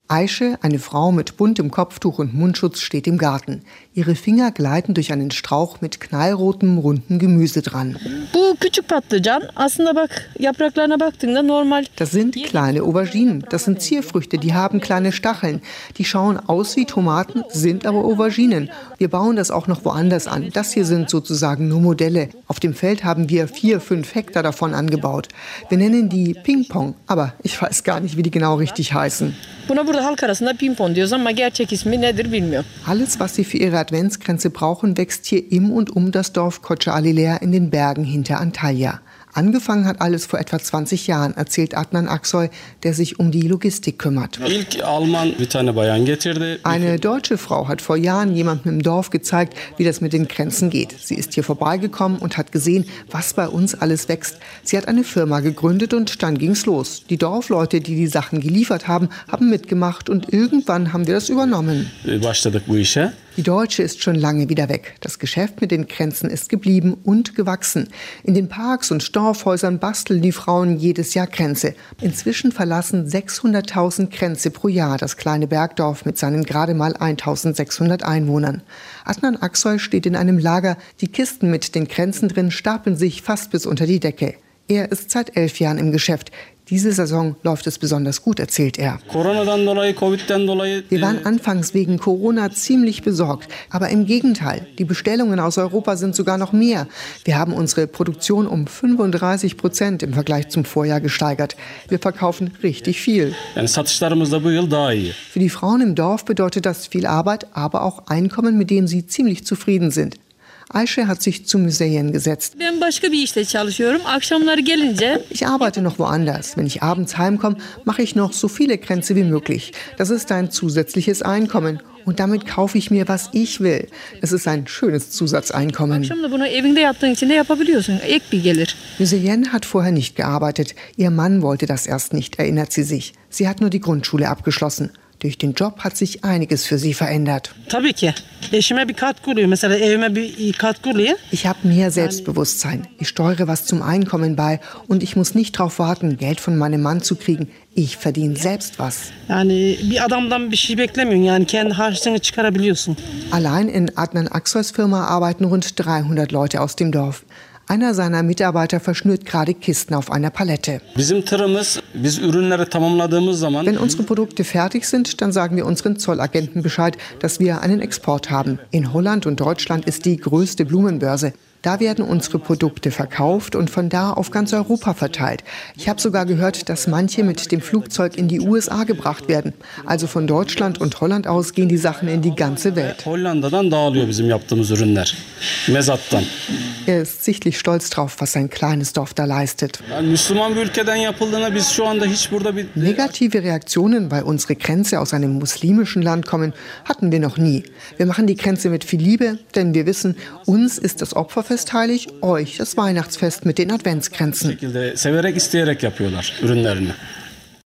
Aische, eine Frau mit buntem Kopftuch und Mundschutz, steht im Garten. Ihre Finger gleiten durch einen Strauch mit knallrotem, runden Gemüse dran. Das sind kleine Auberginen. Das sind Zierfrüchte, die haben kleine Stacheln. Die schauen aus wie Tomaten, sind aber Auberginen. Wir bauen das auch noch woanders an. Das hier sind sozusagen nur Modelle. Auf dem Feld haben wir 4-5 Hektar davon angebaut. Wir nennen die Ping-Pong, aber ich weiß gar nicht, wie die genau richtig heißen. Alles, was sie für ihre Adventskränze brauchen, wächst hier im und um das Dorf Kocaeli in den Bergen hinter Antalya. Angefangen hat alles vor etwa 20 Jahren, erzählt Adnan Aksoy, der sich um die Logistik kümmert. Eine deutsche Frau hat vor Jahren jemandem im Dorf gezeigt, wie das mit den Kränzen geht. Sie ist hier vorbeigekommen und hat gesehen, was bei uns alles wächst. Sie hat eine Firma gegründet und dann ging's los. Die Dorfleute, die die Sachen geliefert haben, haben mitgemacht und irgendwann haben wir das übernommen. Die Deutsche ist schon lange wieder weg. Das Geschäft mit den Kränzen ist geblieben und gewachsen. In den Parks und Dorfhäusern basteln die Frauen jedes Jahr Kränze. Inzwischen verlassen 600.000 Kränze pro Jahr das kleine Bergdorf mit seinen gerade mal 1.600 Einwohnern. Adnan Aksoy steht in einem Lager. Die Kisten mit den Kränzen drin stapeln sich fast bis unter die Decke. Er ist seit 11 Jahren im Geschäft. Diese Saison läuft es besonders gut, erzählt er. Wir waren anfangs wegen Corona ziemlich besorgt. Aber im Gegenteil, die Bestellungen aus Europa sind sogar noch mehr. Wir haben unsere Produktion um 35% im Vergleich zum Vorjahr gesteigert. Wir verkaufen richtig viel. Für die Frauen im Dorf bedeutet das viel Arbeit, aber auch Einkommen, mit dem sie ziemlich zufrieden sind. Aische hat sich zu Müzeyyen gesetzt. Ich arbeite noch woanders. Wenn ich abends heimkomme, mache ich noch so viele Kränze wie möglich. Das ist ein zusätzliches Einkommen. Und damit kaufe ich mir, was ich will. Es ist ein schönes Zusatzeinkommen. Müzeyyen hat vorher nicht gearbeitet. Ihr Mann wollte das erst nicht, erinnert sie sich. Sie hat nur die Grundschule abgeschlossen. Durch den Job hat sich einiges für sie verändert. Ich habe mehr Selbstbewusstsein. Ich steuere was zum Einkommen bei und ich muss nicht darauf warten, Geld von meinem Mann zu kriegen. Ich verdiene selbst was. Allein in Adnan Aksoys Firma arbeiten rund 300 Leute aus dem Dorf. Einer seiner Mitarbeiter verschnürt gerade Kisten auf einer Palette. Wenn unsere Produkte fertig sind, dann sagen wir unseren Zollagenten Bescheid, dass wir einen Export haben. In Holland und Deutschland ist die größte Blumenbörse. Da werden unsere Produkte verkauft und von da auf ganz Europa verteilt. Ich habe sogar gehört, dass manche mit dem Flugzeug in die USA gebracht werden. Also von Deutschland und Holland aus gehen die Sachen in die ganze Welt. Er ist sichtlich stolz drauf, was sein kleines Dorf da leistet. Negative Reaktionen, weil unsere Kränze aus einem muslimischen Land kommen, hatten wir noch nie. Wir machen die Kränze mit viel Liebe, denn wir wissen, uns ist das Opferfest heilig, euch das Weihnachtsfest mit den Adventskränzen.